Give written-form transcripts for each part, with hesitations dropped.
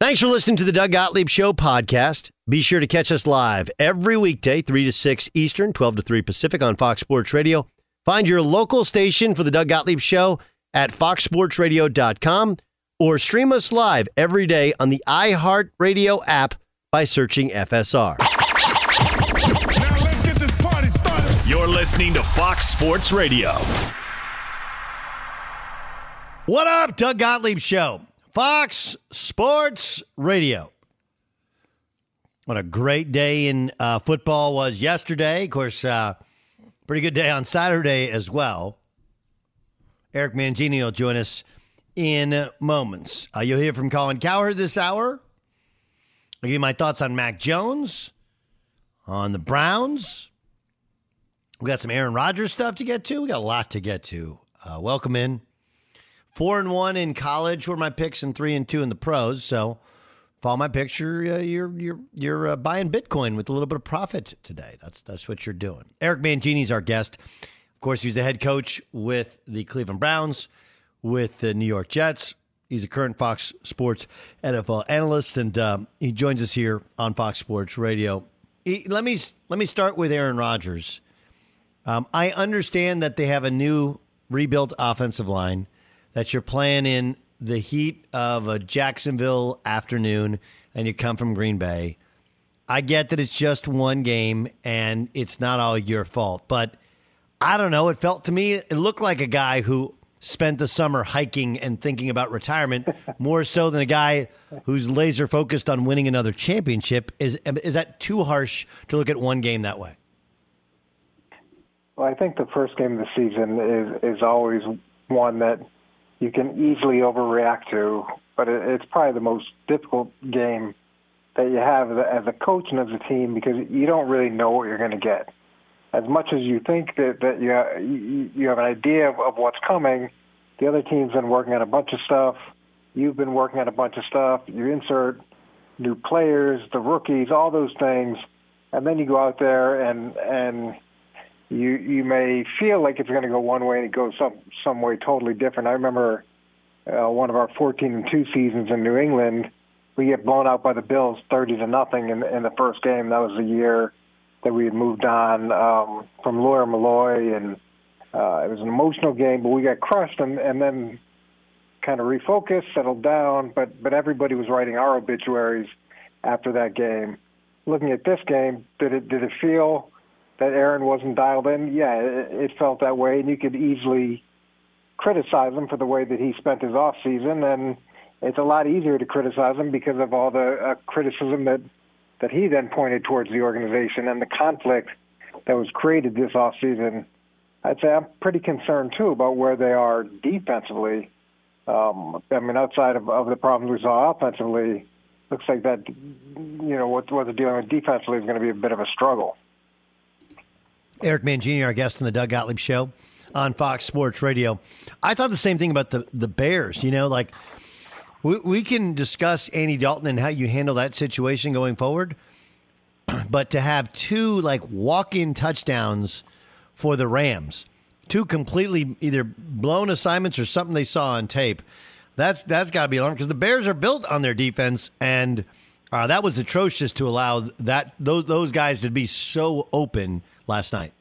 Thanks for listening to the Doug Gottlieb Show podcast. Be sure to catch us live every weekday, 3 to 6 Eastern, 12 to 3 Pacific on Fox Sports Radio. Find your local station for the Doug Gottlieb Show at foxsportsradio.com or stream us live every day on the iHeartRadio app by searching FSR. Now let's get this party started. You're listening to Fox Sports Radio. What up, Doug Gottlieb Show? Fox Sports Radio. What a great day in football was yesterday. Of course, pretty good day on Saturday as well. Eric Mangini will join us in moments. You'll hear from Colin Cowherd this hour. I'll give you my thoughts on Mac Jones, on the Browns. We got some Aaron Rodgers stuff to get to. We got a lot to get to. Welcome in. 4-1 in college were my picks, and 3-2 in the pros. So, follow my picture. You're buying Bitcoin with a little bit of profit today. That's what you're doing. Eric Mangini's our guest. Of course, he's the head coach with the Cleveland Browns, with the New York Jets. He's a current Fox Sports NFL analyst, and he joins us here on Fox Sports Radio. Let me start with Aaron Rodgers. I understand that they have a new rebuilt offensive line, that you're playing in the heat of a Jacksonville afternoon and you come from Green Bay. I get that it's just one game and it's not all your fault, but I don't know. It felt to me, it looked like a guy who spent the summer hiking and thinking about retirement more so than a guy who's laser focused on winning another championship. Is that too harsh to look at one game that way? Well, I think the first game of the season is always one that you can easily overreact to, but it's probably the most difficult game that you have as a coach and as a team because you don't really know what you're going to get. As much as you think that you have an idea of what's coming, the other team's been working on a bunch of stuff. You've been working on a bunch of stuff. You insert new players, the rookies, all those things, and then you go out there and you may feel like it's going to go one way and it goes some way totally different. I remember one of our 14-2 seasons in New England, we get blown out by the Bills 30-0 in the first game. That was the year that we had moved on from Lawyer Malloy, and it was an emotional game, but we got crushed and then kind of refocused, settled down, but everybody was writing our obituaries after that game. Looking at this game, did it feel that Aaron wasn't dialed in? Yeah, it felt that way, and you could easily criticize him for the way that he spent his off season, and it's a lot easier to criticize him because of all the criticism that he then pointed towards the organization and the conflict that was created this off season. I'd say I'm pretty concerned too about where they are defensively. I mean, outside of the problems we saw offensively, looks like that what they're dealing with defensively is going to be a bit of a struggle. Eric Mangini, our guest on the Doug Gottlieb Show on Fox Sports Radio. I thought the same thing about the Bears. We can discuss Andy Dalton and how you handle that situation going forward, but to have two walk-in touchdowns for the Rams, two completely either blown assignments or something they saw on tape, that's got to be alarming because the Bears are built on their defense, and that was atrocious to allow those guys to be so open last night.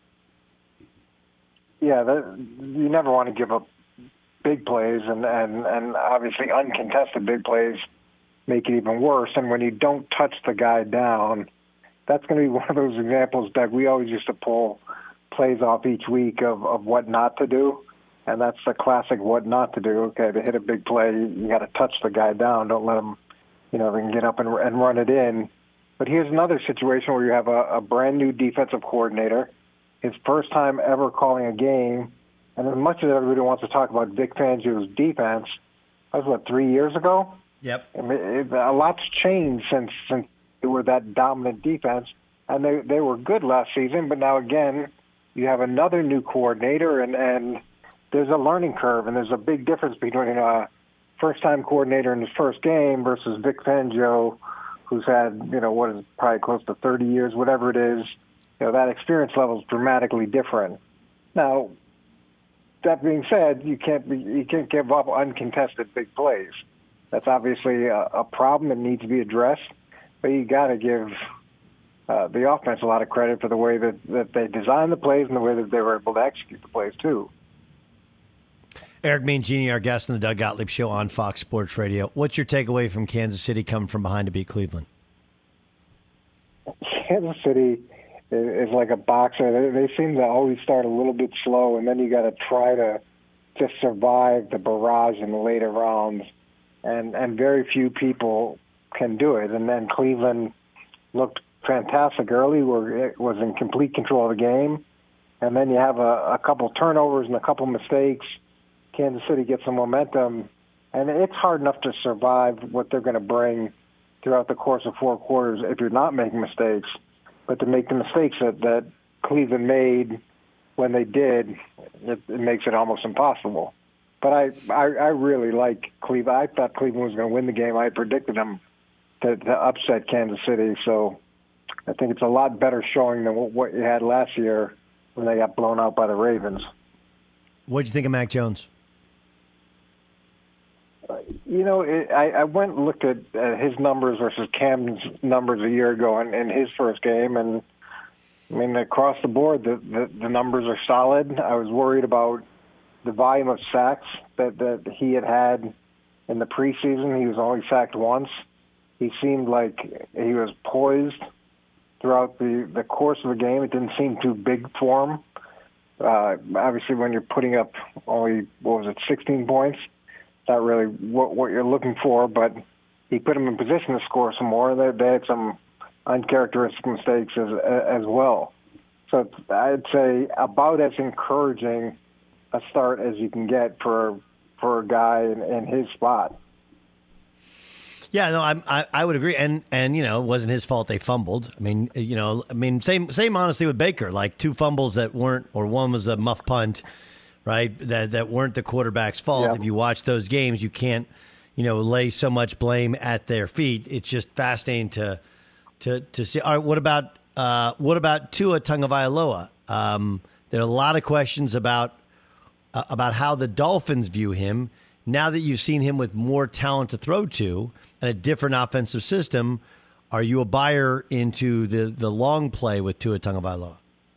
Yeah, you never want to give up big plays, and obviously uncontested big plays make it even worse. And when you don't touch the guy down, that's going to be one of those examples, Doug. We always used to pull plays off each week of what not to do, and that's the classic what not to do. Okay, to hit a big play, you got to touch the guy down. Don't let him, they can get up and run it in. But here's another situation where you have a brand new defensive coordinator, his first time ever calling a game. And as much as everybody wants to talk about Vic Fangio's defense, that was, 3 years ago? Yep. I mean, a lot's changed since they were that dominant defense. And they were good last season, but now, again, you have another new coordinator, and there's a learning curve, and there's a big difference between a first-time coordinator in his first game versus Vic Fangio, who's had, probably close to 30 years, whatever it is. That experience level is dramatically different. Now, that being said, you can't give up uncontested big plays. That's obviously a problem that needs to be addressed. But you got to give the offense a lot of credit for the way that they designed the plays and the way that they were able to execute the plays too. Eric Mangini, our guest on the Doug Gottlieb Show on Fox Sports Radio. What's your takeaway from Kansas City coming from behind to beat Cleveland? Kansas City is like a boxer. They seem to always start a little bit slow, and then you got to try to just survive the barrage in the later rounds. And very few people can do it. And then Cleveland looked fantastic early, where it was in complete control of the game. And then you have a couple turnovers and a couple mistakes. Kansas City gets some momentum, and it's hard enough to survive what they're going to bring throughout the course of 4 quarters if you're not making mistakes. But to make the mistakes that Cleveland made when they did, it makes it almost impossible. But I really like Cleveland. I thought Cleveland was going to win the game. I predicted them to upset Kansas City. So I think it's a lot better showing than what you had last year when they got blown out by the Ravens. What did you think of Mac Jones? I went and looked at his numbers versus Cam's numbers a year ago in his first game, and I mean, across the board, the numbers are solid. I was worried about the volume of sacks that he had in the preseason. He was only sacked once. He seemed like he was poised throughout the course of the game. It didn't seem too big for him. Obviously, when you're putting up only, 16 points, not really what you're looking for, but he put him in position to score some more. They had some uncharacteristic mistakes as well. So I'd say about as encouraging a start as you can get for a guy in his spot. Yeah, no, I would agree, and it wasn't his fault they fumbled. Same honestly with Baker, like 2 fumbles that weren't, or one was a muff punt, right? That weren't the quarterback's fault. Yeah. If you watch those games, you can't, lay so much blame at their feet. It's just fascinating to see. All right, what about Tua Tagovailoa? There are a lot of questions about how the Dolphins view him now that you've seen him with more talent to throw to and a different offensive system. Are you a buyer into the long play with Tua Tagovailoa?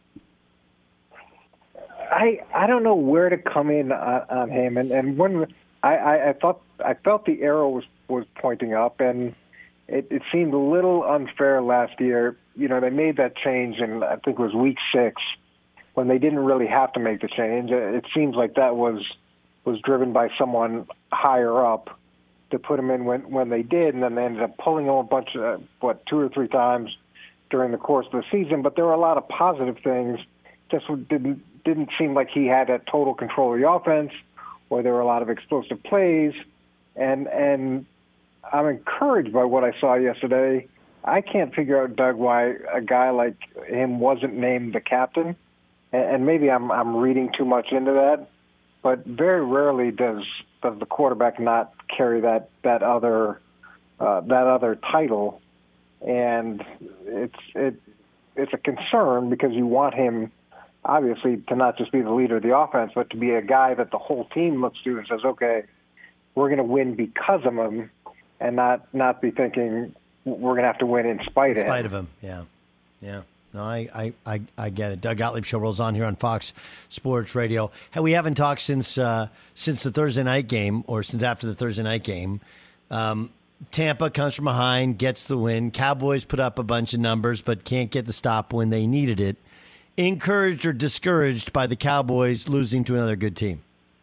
I don't know where to come in on him, and when I felt the arrow was pointing up, and it seemed a little unfair last year. They made that change in, I think it was week 6, when they didn't really have to make the change. It seems like that was driven by someone higher up to put him in when they did, and then they ended up pulling him a bunch of 2 or 3 times during the course of the season. But there were a lot of positive things. Just didn't seem like he had a total control of the offense, or there were a lot of explosive plays. And I'm encouraged by what I saw yesterday. I can't figure out, Doug, why a guy like him wasn't named the captain. And maybe I'm reading too much into that, but very rarely does the quarterback not carry that other title, and it's a concern because you want him obviously to not just be the leader of the offense, but to be a guy that the whole team looks to and says, okay, we're going to win because of him, and not be thinking we're going to have to win in spite of him. Yeah. No, I get it. Doug Gottlieb Show rolls on here on Fox Sports Radio. Hey, we haven't talked since the Thursday night game, or since after the Thursday night game. Tampa comes from behind, gets the win. Cowboys put up a bunch of numbers, but can't get the stop when they needed it. Encouraged or discouraged by the Cowboys losing to another good team?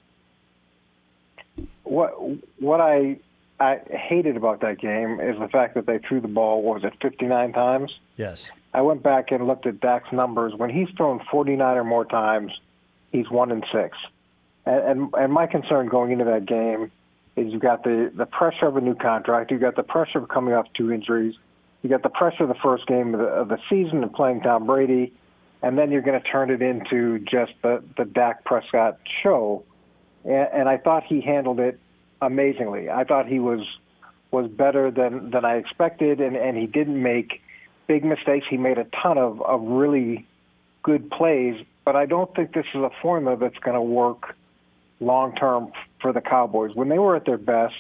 What I hated about that game is the fact that they threw the ball, 59 times? Yes. I went back and looked at Dak's numbers. When he's thrown 49 or more times, he's 1-6. And my concern going into that game is you've got the pressure of a new contract, you've got the pressure of coming off 2 injuries, you got the pressure of the first game of the season and playing Tom Brady, and then you're going to turn it into just the Dak Prescott show. And I thought he handled it amazingly. I thought he was better than I expected, and he didn't make big mistakes. He made a ton of really good plays, but I don't think this is a formula that's going to work long-term for the Cowboys. When they were at their best,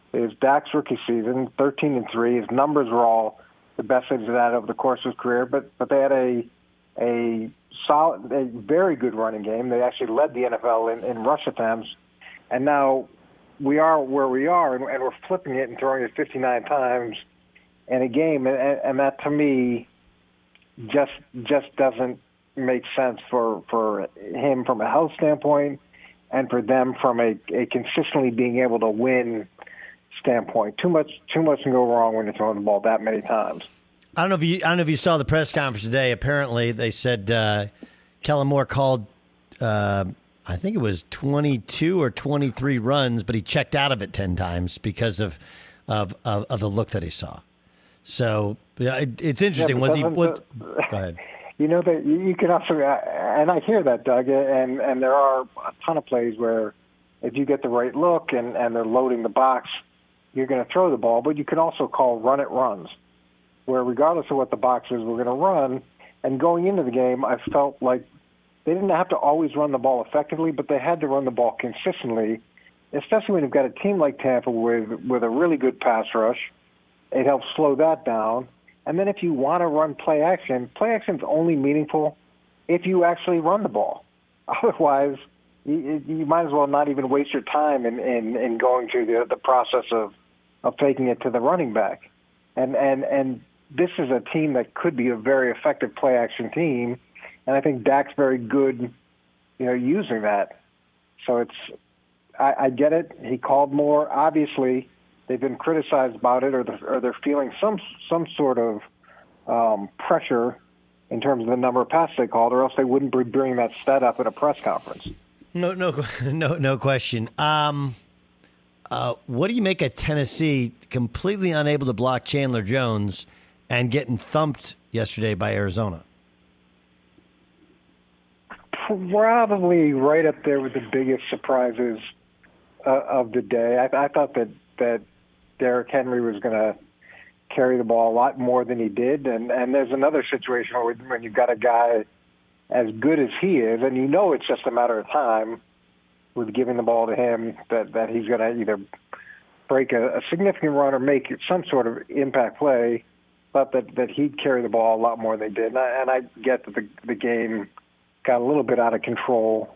is Dak's rookie season, 13-3. His numbers were all the best he's had over the course of his career, but they had a very good running game. They actually led the NFL in rush attempts, and now we are where we are, and we're flipping it and throwing it 59 times in a game, and that to me just doesn't make sense for him from a health standpoint, and for them from a consistently being able to win standpoint. Too much can go wrong when you're throwing the ball that many times. I don't know if you saw the press conference today. Apparently, they said Kellen Moore called, I think it was 22 or 23 runs, but he checked out of it 10 times because of the look that he saw. So it's interesting. Go ahead. You know that you can also, and I hear that, Doug, and there are a ton of plays where if you get the right look and they're loading the box, you're going to throw the ball, but you can also call run it runs, where regardless of what the box is, we're going to run. And going into the game, I felt like they didn't have to always run the ball effectively, but they had to run the ball consistently, especially when you've got a team like Tampa with a really good pass rush. It helps slow that down. And then if you want to run play action's only meaningful if you actually run the ball. Otherwise, you might as well not even waste your time in going through the process of taking it to the running back. And this is a team that could be a very effective play action team, and I think Dak's very good, using that. So I get it. He called more. Obviously, they've been criticized about it, or they're feeling some sort of pressure in terms of the number of passes they called, or else they wouldn't be bringing that stat up at a press conference. No question. What do you make of Tennessee completely unable to block Chandler Jones and getting thumped yesterday by Arizona? Probably right up there with the biggest surprises of the day. I thought that Derrick Henry was going to carry the ball a lot more than he did, and there's another situation where when you've got a guy as good as he is, and it's just a matter of time with giving the ball to him, that he's going to either break a significant run or make some sort of impact play, but that he'd carry the ball a lot more than they did. And I get that the game got a little bit out of control.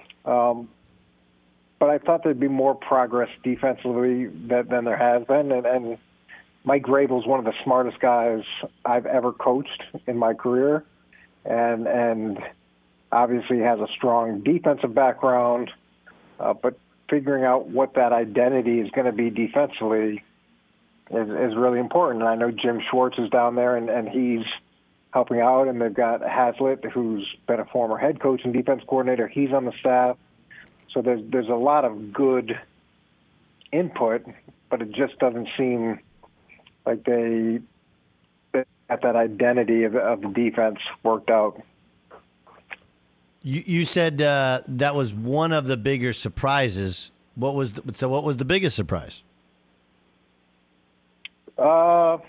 But I thought there'd be more progress defensively than there has been. And Mike Vrabel's one of the smartest guys I've ever coached in my career. And obviously has a strong defensive background. But figuring out what that identity is going to be defensively is really important. And I know Jim Schwartz is down there, and he's helping out. And they've got Haslett, who's been a former head coach and defense coordinator. He's on the staff. So there's a lot of good input, but it just doesn't seem like they got that identity of the defense worked out. You said that was one of the bigger surprises. What was the biggest surprise? Well,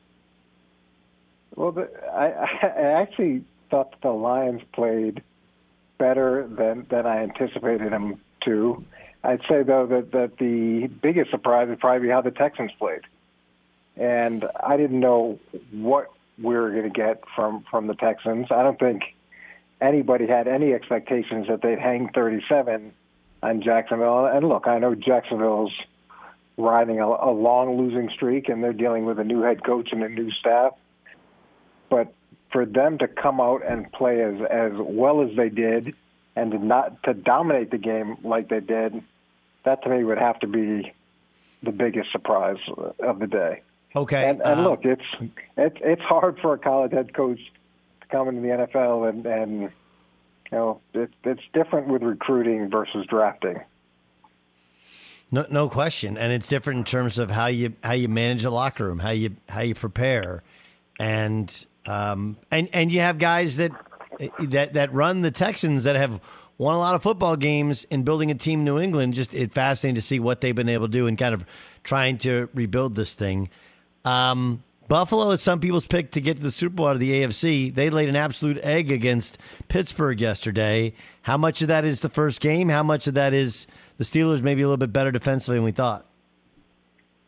I actually thought that the Lions played better than I anticipated them to. I'd say, though, that the biggest surprise is probably how the Texans played. And I didn't know what we were going to get from the Texans. I don't think anybody had any expectations that they'd hang 37 on Jacksonville. And look, I know Jacksonville's riding a long losing streak, and they're dealing with a new head coach and a new staff. But for them to come out and play as well as they did, and to dominate the game like they did, that to me would have to be the biggest surprise of the day. Okay. And look, it's hard for a college head coach to come into the NFL, and it's different with recruiting versus drafting. No question, and it's different in terms of how you manage the locker room, how you prepare, and you have guys that run the Texans that have won a lot of football games in building a team in New England. Just it's fascinating to see what they've been able to do and kind of trying to rebuild this thing. Buffalo is some people's pick to get to the Super Bowl out of the AFC. They laid an absolute egg against Pittsburgh yesterday. How much of that is the first game? How much of that is the Steelers maybe a little bit better defensively than we thought?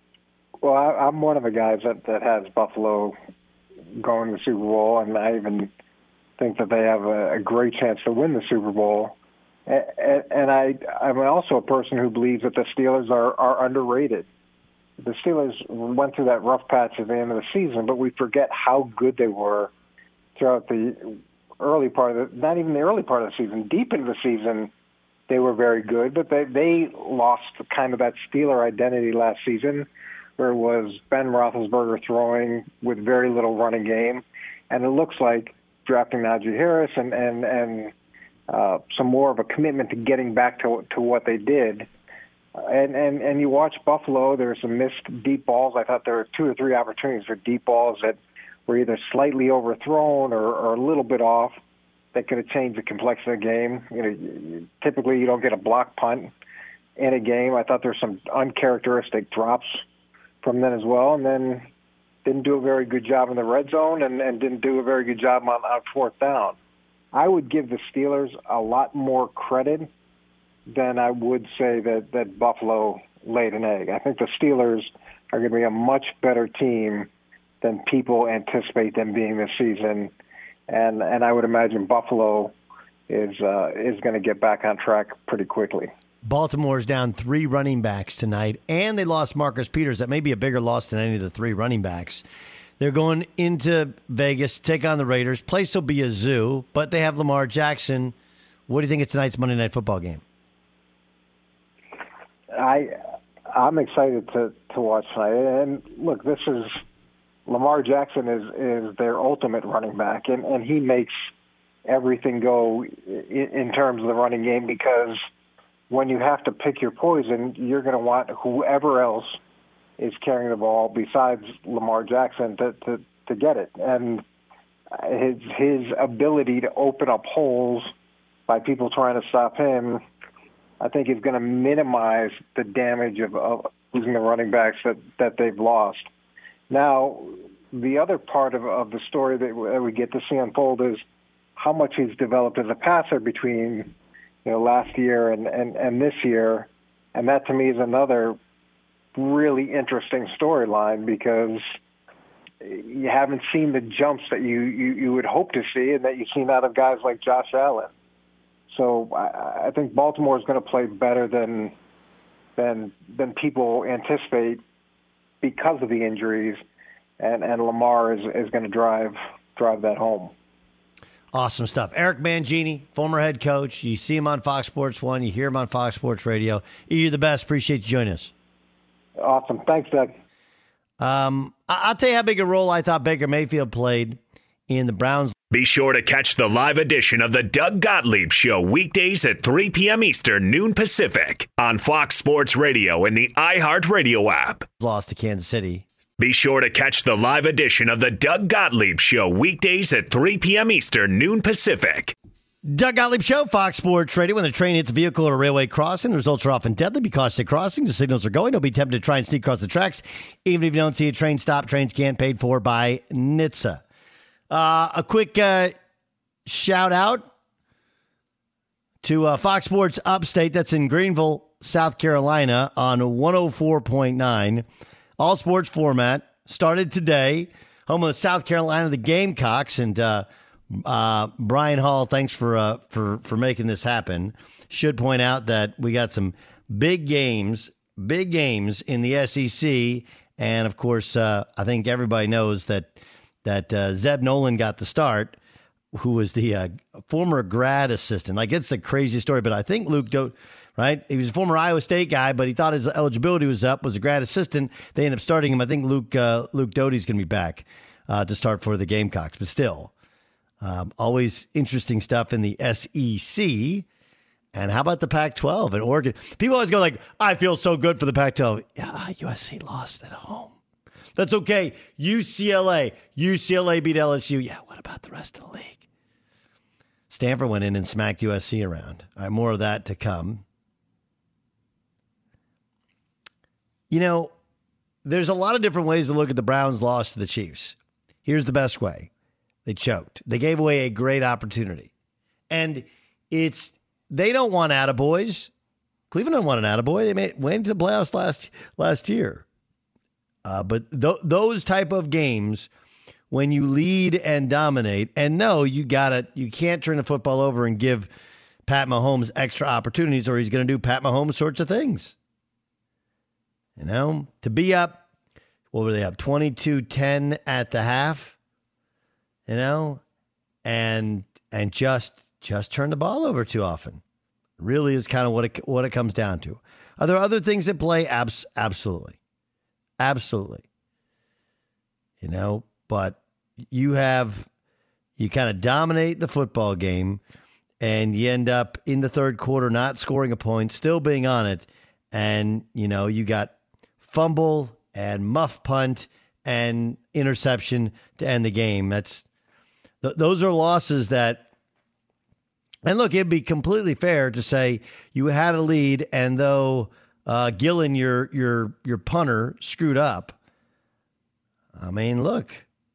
Well, I'm one of the guys that has Buffalo going to the Super Bowl, and I even think that they have a great chance to win the Super Bowl. And I'm also a person who believes that the Steelers are underrated. The Steelers went through that rough patch at the end of the season, but we forget how good they were throughout the early part of not even the early part of the season, deep into the season, they were very good, but they lost kind of that Steeler identity last season, where it was Ben Roethlisberger throwing with very little running game, and it looks like drafting Najee Harris and some more of a commitment to getting back to what they did. And you watch Buffalo, there were some missed deep balls. I thought there were 2 or 3 opportunities for deep balls that were either slightly overthrown or a little bit off that could have changed the complexion of the game. You know, typically you don't get a block punt in a game. I thought there were some uncharacteristic drops from them as well, and then didn't do a very good job in the red zone and didn't do a very good job on fourth down. I would give the Steelers a lot more credit than I would say that Buffalo laid an egg. I think the Steelers are going to be a much better team than people anticipate them being this season, and I would imagine Buffalo is going to get back on track pretty quickly. Baltimore's down 3 running backs tonight, and they lost Marcus Peters. That may be a bigger loss than any of the 3 running backs. They're going into Vegas, take on the Raiders. Place will be a zoo, but they have Lamar Jackson. What do you think of tonight's Monday Night Football game? I'm excited to watch tonight. And look, this is Lamar Jackson is their ultimate running back, and he makes everything go in terms of the running game, because when you have to pick your poison, you're going to want whoever else is carrying the ball besides Lamar Jackson to get it. And his ability to open up holes by people trying to stop him, I think, is going to minimize the damage of losing the running backs that they've lost. Now, the other part of the story that we get to see unfold is how much he's developed as a passer between last year and this year. And that, to me, is another really interesting storyline, because you haven't seen the jumps that you would hope to see and that you've seen out of guys like Josh Allen. So I think Baltimore is going to play better than people anticipate because of the injuries, and Lamar is going to drive that home. Awesome stuff. Eric Mangini, former head coach. You see him on Fox Sports 1. You hear him on Fox Sports Radio. You're the best. Appreciate you joining us. Awesome. Thanks, Doug. I'll tell you how big a role I thought Baker Mayfield played in the Browns. Be sure to catch the live edition of the Doug Gottlieb Show weekdays at 3 p.m. Eastern, noon Pacific on Fox Sports Radio and the iHeartRadio app. Lost to Kansas City. Be sure to catch the live edition of the Doug Gottlieb Show weekdays at 3 p.m. Eastern, noon Pacific. Doug Gottlieb Show, Fox Sports Radio. When a train hits a vehicle or a railway crossing, the results are often deadly. Be cautious at crossing. The signals are going. Don't be tempted to try and sneak across the tracks. Even if you don't see a train stop, trains can't. Paid for by NHTSA. A quick shout out to Fox Sports Upstate. That's in Greenville, South Carolina on 104.9. All sports format. Started today. Home of South Carolina, the Gamecocks. And Brian Hall, thanks for making this happen. Should point out that we got some big games in the SEC. And, of course, I think everybody knows that Zeb Nolan got the start, who was the former grad assistant. Like, it's the craziest story, but I think Luke Doty, right? He was a former Iowa State guy, but he thought his eligibility was up, was a grad assistant. They ended up starting him. I think Luke Doty's going to be back to start for the Gamecocks, but still, always interesting stuff in the SEC. And how about the Pac-12 and Oregon? People always go like, I feel so good for the Pac-12. Yeah, USC lost at home. That's okay. UCLA beat LSU. Yeah, what about the rest of the league? Stanford went in and smacked USC around. All right, more of that to come. There's a lot of different ways to look at the Browns' loss to the Chiefs. Here's the best way. They choked. They gave away a great opportunity. And they don't want attaboys. Cleveland don't want an attaboy. They went to the playoffs last year. But those type of games, when you lead and dominate, and no, you can't turn the football over and give Pat Mahomes extra opportunities, or he's going to do Pat Mahomes sorts of things. To be up, what were they up, 22-10 at the half, and just turn the ball over too often. Really is kind of what it comes down to. Are there other things at play? Absolutely. Absolutely. But you kind of dominate the football game, and you end up in the third quarter not scoring a point, still being on it, and you got fumble and muff punt and interception to end the game. Those are losses that. And look, it'd be completely fair to say you had a lead, and though Gillen, your punter, screwed up. I mean, look,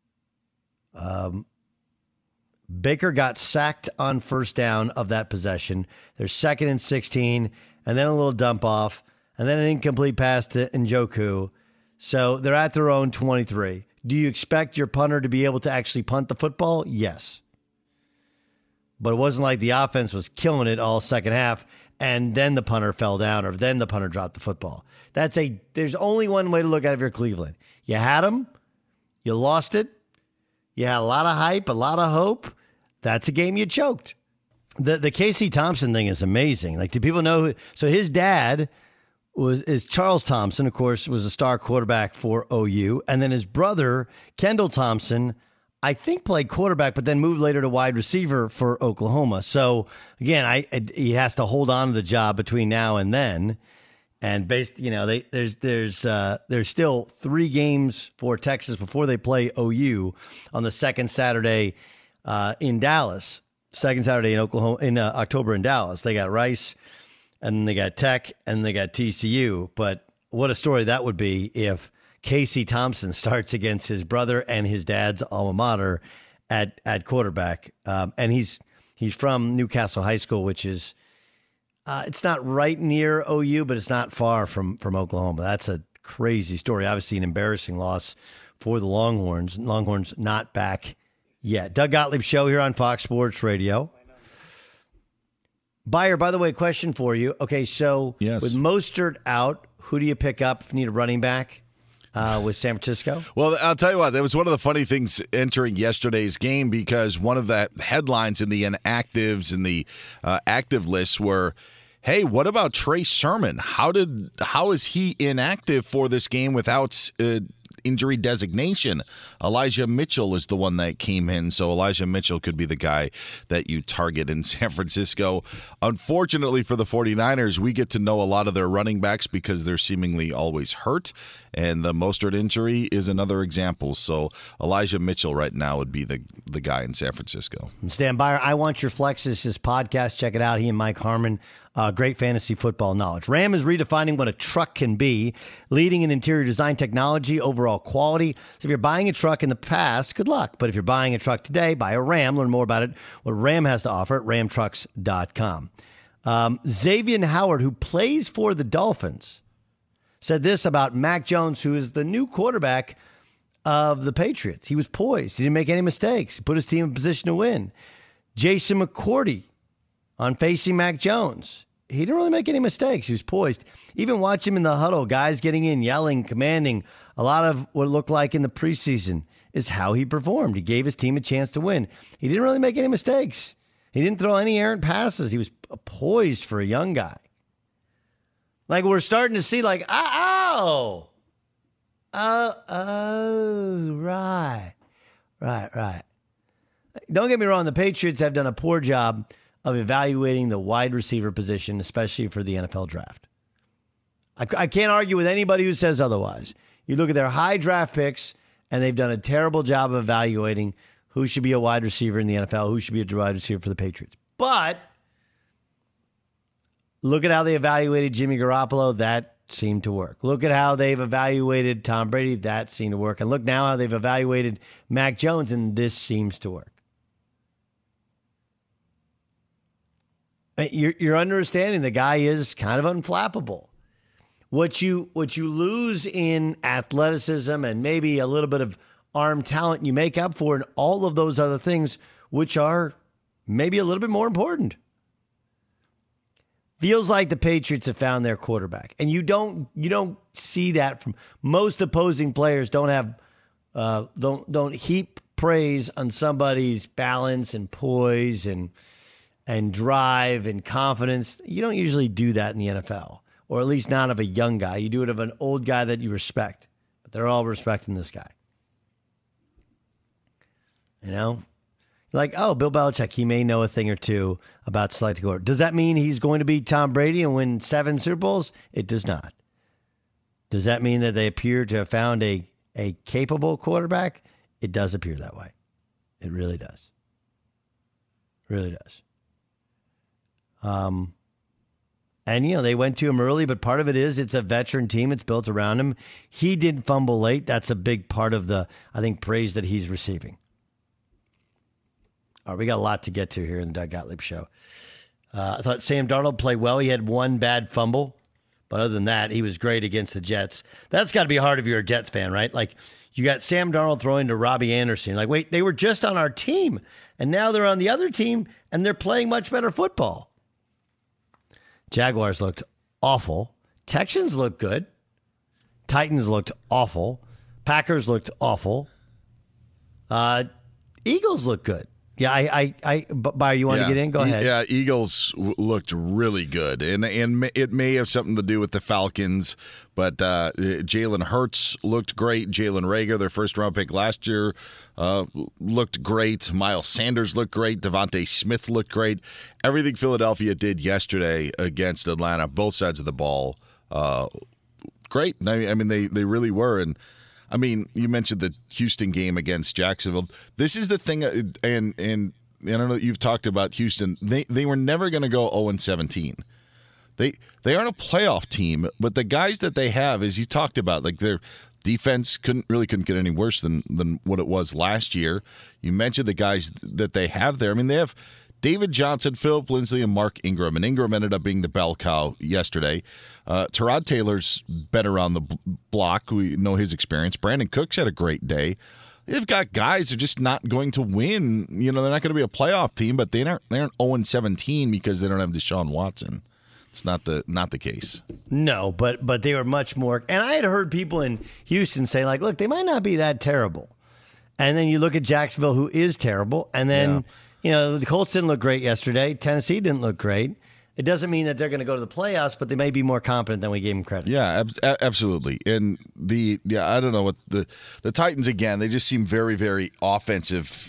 Baker got sacked on first down of that possession. They're 2nd and 16, and then a little dump off, and then an incomplete pass to Njoku. So they're at their own 23. Do you expect your punter to be able to actually punt the football? Yes. But it wasn't like the offense was killing it all second half, and then the punter fell down, or then the punter dropped the football. There's only one way to look at it if you're Cleveland. You had them, you lost it, you had a lot of hype, a lot of hope. That's a game you choked. The Casey Thompson thing is amazing. Like, do people know? So his dad is Charles Thompson, of course, was a star quarterback for OU, and then his brother Kendall Thompson, I think, played quarterback, but then moved later to wide receiver for Oklahoma. So again, he has to hold on to the job between now and then. And there's still 3 games for Texas before they play OU on the second Saturday in Dallas. Second Saturday in Oklahoma in October in Dallas. They got Rice, and then they got Tech, and they got TCU. But what a story that would be if Casey Thompson starts against his brother and his dad's alma mater at quarterback. And he's from Newcastle High School, which is it's not right near OU, but it's not far from Oklahoma. That's a crazy story. Obviously, an embarrassing loss for the Longhorns. Longhorns not back yet. Doug Gottlieb Show here on Fox Sports Radio. Buyer, by the way, question for you. Okay, so with Mostert out, who do you pick up if you need a running back? With San Francisco? Well, I'll tell you what, that was one of the funny things entering yesterday's game, because one of the headlines in the inactives and the active lists were, hey, what about Trey Sermon? How is he inactive for this game without injury designation? Elijah Mitchell is the one that came in, so Elijah Mitchell could be the guy that you target in San Francisco. Unfortunately for the 49ers, we get to know a lot of their running backs because they're seemingly always hurt, and the Mostert injury is another example. So Elijah Mitchell right now would be the guy in San Francisco. Stan Byer, I Want Your Flexes, his podcast. Check it out. He and Mike Harmon. Great fantasy football knowledge. Ram is redefining what a truck can be, leading in interior design technology, overall quality. So if you're buying a truck in the past, good luck. But if you're buying a truck today, buy a Ram. Learn more about it, what Ram has to offer at ramtrucks.com. Xavier Howard, who plays for the Dolphins, said this about Mac Jones, who is the new quarterback of the Patriots. He was poised. He didn't make any mistakes. He put his team in position to win. Jason McCourty, on facing Mac Jones, he didn't really make any mistakes. He was poised. Even watch him in the huddle, guys getting in, yelling, commanding. A lot of what it looked like in the preseason is how he performed. He gave his team a chance to win. He didn't really make any mistakes. He didn't throw any errant passes. He was poised for a young guy. Like, we're starting to see, like, right. Don't get me wrong. The Patriots have done a poor job of evaluating the wide receiver position, especially for the NFL draft. I can't argue with anybody who says otherwise. You look at their high draft picks, and they've done a terrible job of evaluating who should be a wide receiver in the NFL, who should be a wide receiver for the Patriots. But look at how they evaluated Jimmy Garoppolo. That seemed to work. Look at how they've evaluated Tom Brady. That seemed to work. And look now how they've evaluated Mac Jones, and this seems to work. You're understanding the guy is kind of unflappable. What you lose in athleticism and maybe a little bit of arm talent, you make up for in all of those other things, which are maybe a little bit more important. Feels like the Patriots have found their quarterback, and you don't see that from most opposing players. Don't heap praise on somebody's balance and poise and drive and confidence. You don't usually do that in the NFL, or at least not of a young guy. You do it of an old guy that you respect. But they're all respecting this guy. You know? Like, oh, Bill Belichick, he may know a thing or two about selecting quarterback. Does that mean he's going to beat Tom Brady and win 7 Super Bowls? It does not. Does that mean that they appear to have found a capable quarterback? It does appear that way. It really does. Really does. And, they went to him early, but part of it is it's a veteran team. It's built around him. He didn't fumble late. That's a big part of the, I think, praise that he's receiving. All right, we got a lot to get to here in the Doug Gottlieb Show. I thought Sam Darnold played well. He had one bad fumble, but other than that, he was great against the Jets. That's got to be hard if you're a Jets fan, right? Like, you got Sam Darnold throwing to Robbie Anderson. Like, wait, they were just on our team, and now they're on the other team, and they're playing much better football. Jaguars looked awful. Texans looked good. Titans looked awful. Packers looked awful. Eagles looked good. Yeah, Byron, you want to get in? Go ahead. Yeah, Eagles looked really good, and it may have something to do with the Falcons, but Jalen Hurts looked great. Jalen Reagor, their first-round pick last year, looked great. Miles Sanders looked great. Devontae Smith looked great. Everything Philadelphia did yesterday against Atlanta, both sides of the ball, great. I mean, they really were, and I mean, you mentioned the Houston game against Jacksonville. This is the thing, and I don't know, you've talked about Houston. They were never going to go 0-17. They aren't a playoff team, but the guys that they have, as you talked about, like their defense couldn't get any worse than what it was last year. You mentioned the guys that they have there. I mean, they have David Johnson, Philip Lindsay, and Mark Ingram. And Ingram ended up being the bell cow yesterday. Tyrod Taylor's better on the block. We know his experience. Brandon Cooks had a great day. They've got guys who are just not going to win. They're not going to be a playoff team, but they aren't 0-17 because they don't have Deshaun Watson. It's not the case. No, but they were much more. And I had heard people in Houston say, like, look, they might not be that terrible. And then you look at Jacksonville, who is terrible, and then the Colts didn't look great yesterday. Tennessee didn't look great. It doesn't mean that they're going to go to the playoffs, but they may be more competent than we gave them credit. Yeah, absolutely. And I don't know what the Titans, again, they just seem very, very offensive,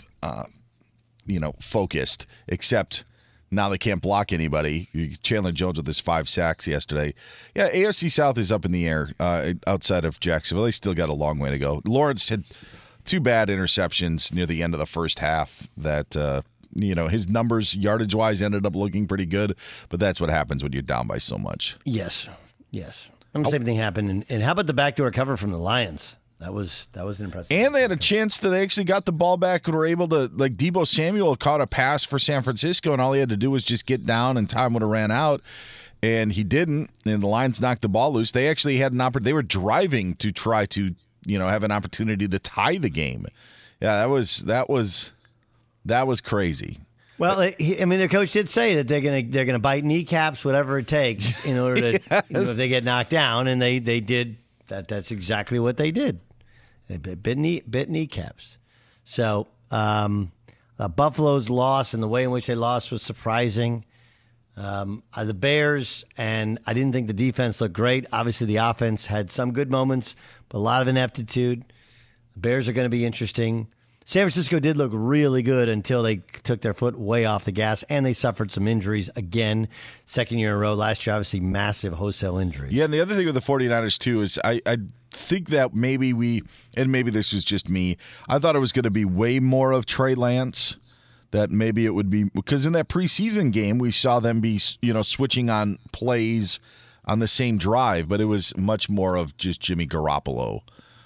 focused, except now they can't block anybody. Chandler Jones with his 5 sacks yesterday. Yeah, AFC South is up in the air outside of Jacksonville. They still got a long way to go. Lawrence had 2 bad interceptions near the end of the first half that his numbers yardage-wise ended up looking pretty good, but that's what happens when you're down by so much. Yes. And the same thing happened. And how about the backdoor cover from the Lions? That was an impressive. And they had a chance that they actually got the ball back and were able to, like Deebo Samuel caught a pass for San Francisco, and all he had to do was just get down, and time would have ran out. And he didn't, and the Lions knocked the ball loose. They actually had an opportunity. They were driving to try to, have an opportunity to tie the game. Yeah, that was crazy. Well, their coach did say that they're gonna bite kneecaps, whatever it takes, in order to if they get knocked down, and they did that. That's exactly what they did. They bit kneecaps. So Buffalo's loss and the way in which they lost was surprising. The Bears, and I didn't think the defense looked great. Obviously, the offense had some good moments, but a lot of ineptitude. The Bears are going to be interesting. San Francisco did look really good until they took their foot way off the gas, and they suffered some injuries again. Second year in a row. Last year, obviously, massive wholesale injuries. Yeah, and the other thing with the 49ers, too, is I think that maybe maybe this was just me, I thought it was going to be way more of Trey Lance, that maybe it would be, because in that preseason game, we saw them be, switching on plays on the same drive, but it was much more of just Jimmy Garoppolo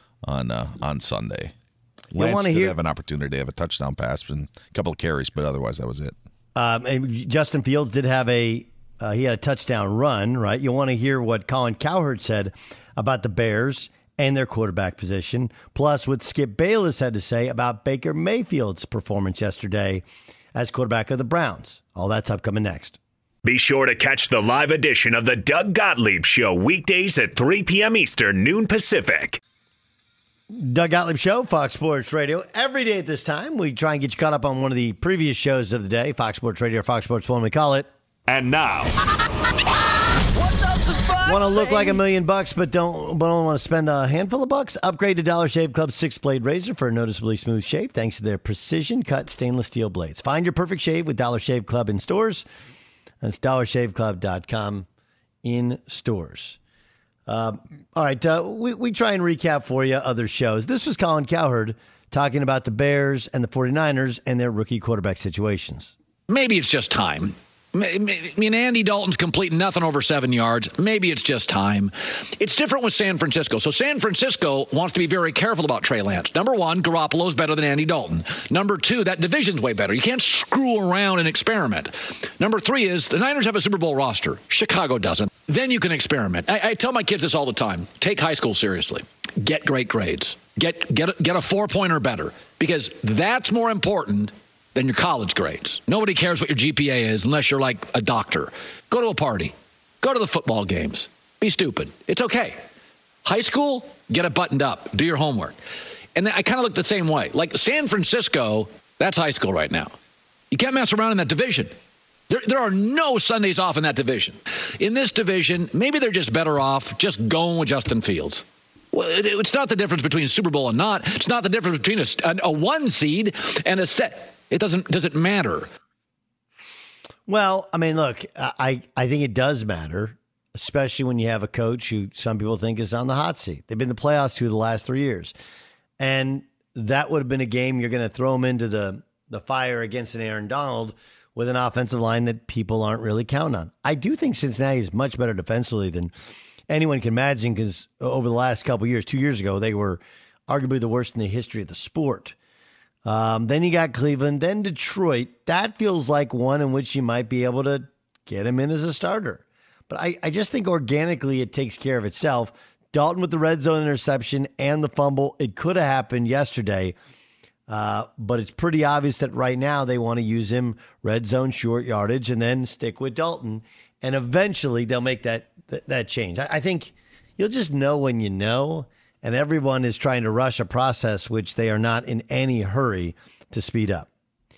on Sunday. Lance did have an opportunity to have a touchdown pass and a couple of carries, but otherwise that was it. And Justin Fields did have a he had a touchdown run, right? You'll want to hear what Colin Cowherd said about the Bears and their quarterback position, plus what Skip Bayless had to say about Baker Mayfield's performance yesterday as quarterback of the Browns. All that's upcoming next. Be sure to catch the live edition of the Doug Gottlieb Show weekdays at 3 p.m. Eastern, noon Pacific. Doug Gottlieb Show, Fox Sports Radio. Every day at this time, we try and get you caught up on one of the previous shows of the day, Fox Sports Radio, or Fox Sports 1, we call it. And now, want to look like $1 million, but don't want to spend a handful of bucks? Upgrade to Dollar Shave Club's 6-blade razor for a noticeably smooth shave thanks to their precision-cut stainless steel blades. Find your perfect shave with Dollar Shave Club in stores. That's dollarshaveclub.com in stores. All right, we try and recap for you other shows. This was Colin Cowherd talking about the Bears and the 49ers and their rookie quarterback situations. Maybe it's just time. I mean, Andy Dalton's completing nothing over 7 yards. Maybe it's just time. It's different with San Francisco. So San Francisco wants to be very careful about Trey Lance. Number one, Garoppolo's better than Andy Dalton. Number two, that division's way better. You can't screw around and experiment. Number three is the Niners have a Super Bowl roster. Chicago doesn't. Then you can experiment. I tell my kids this all the time. Take high school seriously. Get great grades. Get a 4-point or better, because that's more important than your college grades. Nobody cares what your GPA is unless you're like a doctor. Go to a party. Go to the football games. Be stupid. It's okay. High school, get it buttoned up. Do your homework. And I kind of look the same way. Like San Francisco, that's high school right now. You can't mess around in that division. There are no Sundays off in that division. In this division, maybe they're just better off just going with Justin Fields. Well, it's not the difference between a Super Bowl and not. It's not the difference between a 1 seed and a set. Does it matter? Well, I mean, look, I think it does matter, especially when you have a coach who some people think is on the hot seat. They've been in the playoffs 2 of the last 3 years. And that would have been a game you're going to throw them into the fire against an Aaron Donald with an offensive line that people aren't really counting on. I do think Cincinnati is much better defensively than anyone can imagine, because over the last couple of years, 2 years ago, they were arguably the worst in the history of the sport. Then you got Cleveland, then Detroit. That feels like one in which you might be able to get him in as a starter. But I just think organically it takes care of itself. Dalton with the red zone interception and the fumble. It could have happened yesterday, but it's pretty obvious that right now they want to use him red zone short yardage and then stick with Dalton. And eventually they'll make that change. I think you'll just know when you know. And everyone is trying to rush a process which they are not in any hurry to speed up.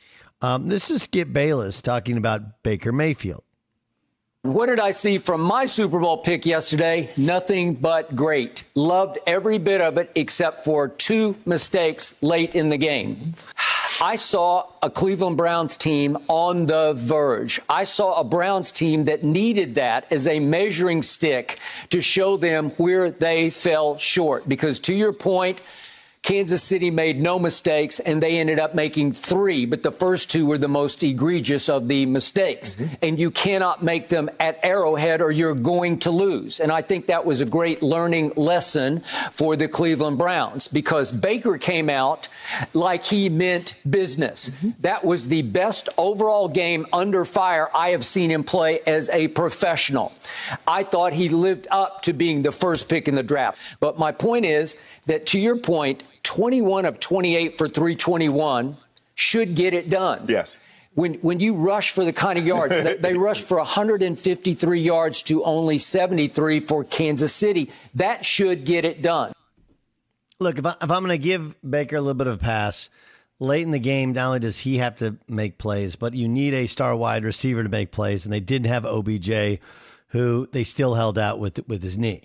This is Skip Bayless talking about Baker Mayfield. What did I see from my Super Bowl pick yesterday? Nothing but great. Loved every bit of it except for 2 mistakes late in the game. I saw a Cleveland Browns team on the verge. I saw a Browns team that needed that as a measuring stick to show them where they fell short. Because to your point, Kansas City made no mistakes, and they ended up making 3, but the first 2 were the most egregious of the mistakes. And you cannot make them at Arrowhead or you're going to lose. And I think that was a great learning lesson for the Cleveland Browns, because Baker came out like he meant business. That was the best overall game under fire I have seen him play as a professional. I thought he lived up to being the first pick in the draft. But my point is that, to your point, 21 of 28 for 321 should get it done. Yes. When you rush for the kind of yards, they rushed for 153 yards to only 73 for Kansas City. That should get it done. Look, if I'm going to give Baker a little bit of a pass, late in the game, not only does he have to make plays, but you need a star wide receiver to make plays, and they didn't have OBJ, who they still held out with his knee.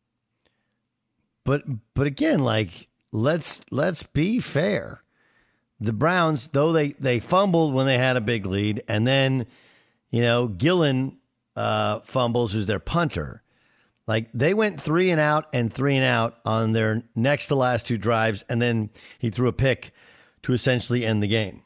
But again, like, let's be fair. The Browns, though they fumbled when they had a big lead, and then, Gillen fumbles, who's their punter. Like, they went 3 and out and 3 and out on their next to last 2 drives, and then he threw a pick to essentially end the game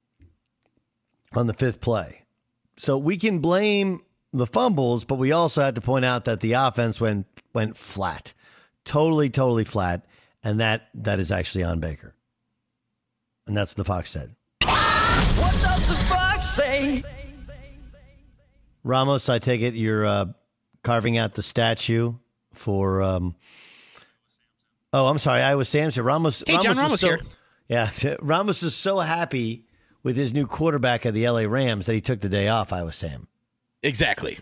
on the 5th play. So we can blame the fumbles, but we also had to point out that the offense went flat. Totally flat. And that is actually on Baker. And that's what the Fox said. What does the Fox say? Ramos, I take it you're carving out the statue for. I'm sorry, Iowa Sam. Ramos. Hey, John Ramos here. Yeah, Ramos is so happy with his new quarterback of the LA Rams that he took the day off. Iowa Sam. Exactly.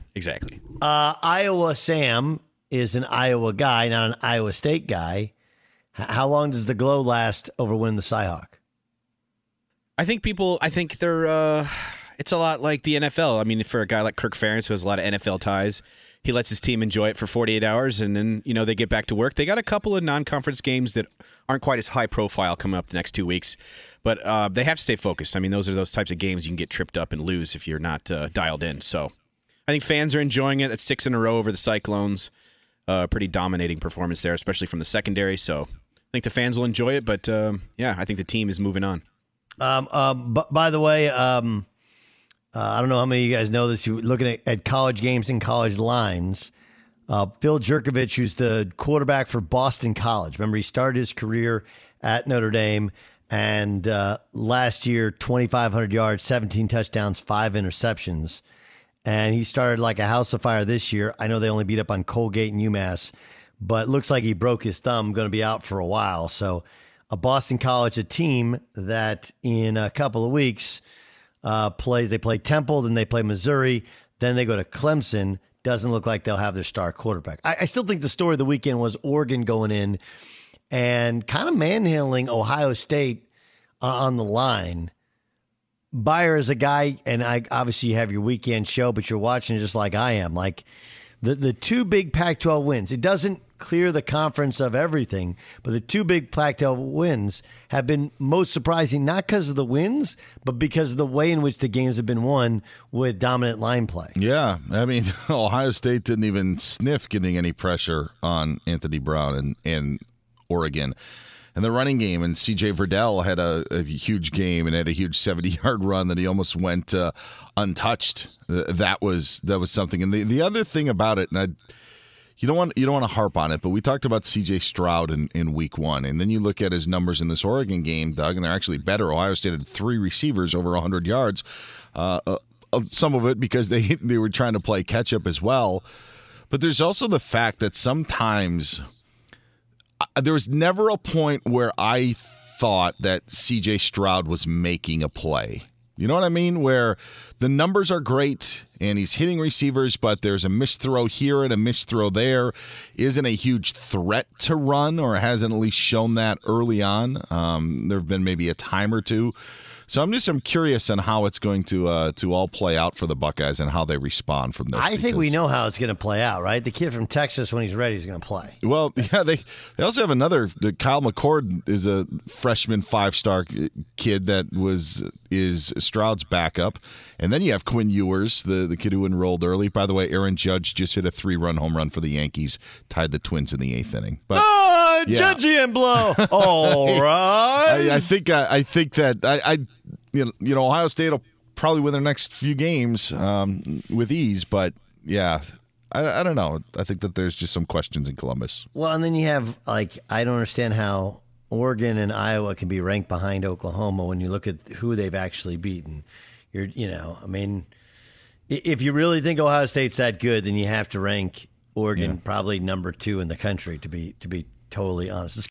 Iowa Sam is an Iowa guy, not an Iowa State guy. How long does the glow last over winning the Cyhawk? I think they're. It's a lot like the NFL. I mean, for a guy like Kirk Ferentz, who has a lot of NFL ties, he lets his team enjoy it for 48 hours, and then they get back to work. They got a couple of non-conference games that aren't quite as high profile coming up the next 2 weeks, but they have to stay focused. I mean, those are those types of games you can get tripped up and lose if you're not dialed in. So I think fans are enjoying it. That's 6 in a row over the Cyclones. Pretty dominating performance there, especially from the secondary. So I think the fans will enjoy it, but I think the team is moving on. By the way, I don't know how many of you guys know this. You're looking at college games and college lines. Phil Jurkovich, who's the quarterback for Boston College. Remember, he started his career at Notre Dame, and last year, 2,500 yards, 17 touchdowns, 5 interceptions. And he started like a house of fire this year. I know they only beat up on Colgate and UMass, but it looks like he broke his thumb, going to be out for a while. So a Boston College, a team that in a couple of weeks they play Temple, then they play Missouri, then they go to Clemson. Doesn't look like they'll have their star quarterback. I still think the story of the weekend was Oregon going in and kind of manhandling Ohio State on the line. Bayer is a guy, and obviously you have your weekend show, but you're watching it just like I am. Like the two big Pac-12 wins. It doesn't clear the conference of everything, but the two big Pac-12 wins have been most surprising, not because of the wins, but because of the way in which the games have been won with dominant line play. Yeah, I mean, Ohio State didn't even sniff getting any pressure on Anthony Brown and Oregon. And the running game, and C.J. Verdell had a huge game and had a huge 70-yard run that he almost went untouched. That was something. And the other thing about it, and you don't want to harp on it, but we talked about C.J. Stroud in week 1, and then you look at his numbers in this Oregon game, Doug, and they're actually better. Ohio State had 3 receivers over 100 yards. Some of it because they were trying to play catch up as well. But there's also the fact that sometimes there was never a point where I thought that C.J. Stroud was making a play. You know what I mean? Where the numbers are great and he's hitting receivers, but there's a missed throw here and a missed throw there. Isn't a huge threat to run, or hasn't at least shown that early on. There have been maybe a time or two. So I'm curious on how it's going to all play out for the Buckeyes and how they respond from this. I think we know how it's going to play out, right? The kid from Texas, when he's ready, is going to play. Well, yeah, they also have another. Kyle McCord is a freshman 5-star kid that is Stroud's backup, and then you have Quinn Ewers, the kid who enrolled early. By the way, Aaron Judge just hit a 3-run home run for the Yankees, tied the Twins in the 8th inning. But yeah. Judgy and blow. All right. I think that Ohio State will probably win their next few games with ease, but yeah, I don't know. I think that there's just some questions in Columbus. Well, and then you have I don't understand how Oregon and Iowa can be ranked behind Oklahoma when you look at who they've actually beaten. If you really think Ohio State's that good, then you have to rank Oregon probably number 2 in the country, to be totally honest.